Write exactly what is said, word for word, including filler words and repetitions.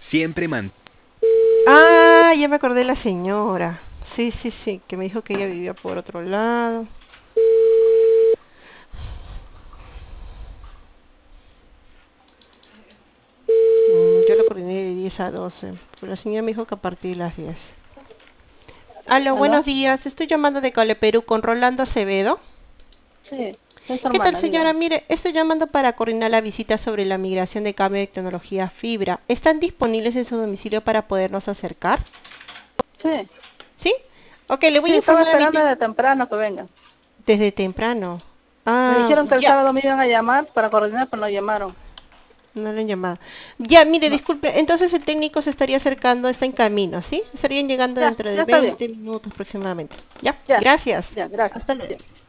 Siempre man... Ah, ya me acordé de la señora. Sí, sí, sí, que me dijo que ella vivía por otro lado. Mm, yo lo coordiné de diez a doce, pero la señora me dijo que a partir de las diez. Aló, buenos ¿Aló? días. Estoy llamando de Cale Perú con Rolando Acevedo. Sí, soy su ¿Qué tal, hermana, señora? dígame. Mire, estoy llamando para coordinar la visita sobre la migración de cambio de tecnología fibra. ¿Están disponibles en su domicilio para podernos acercar? Sí, ¿Sí? Ok, le voy sí, a estaba informar a mi esperando te- desde temprano que vengan. desde temprano. Me Ah, dijeron que el ya. sábado me iban a llamar para coordinar, pero no llamaron. No le han llamado. Ya, mire, No. disculpe, entonces el técnico se estaría acercando, está en camino, ¿sí? Estarían llegando Ya, dentro ya de está bien. veinte minutos aproximadamente. Ya, Ya, gracias. ya, gracias. Hasta luego. Ya.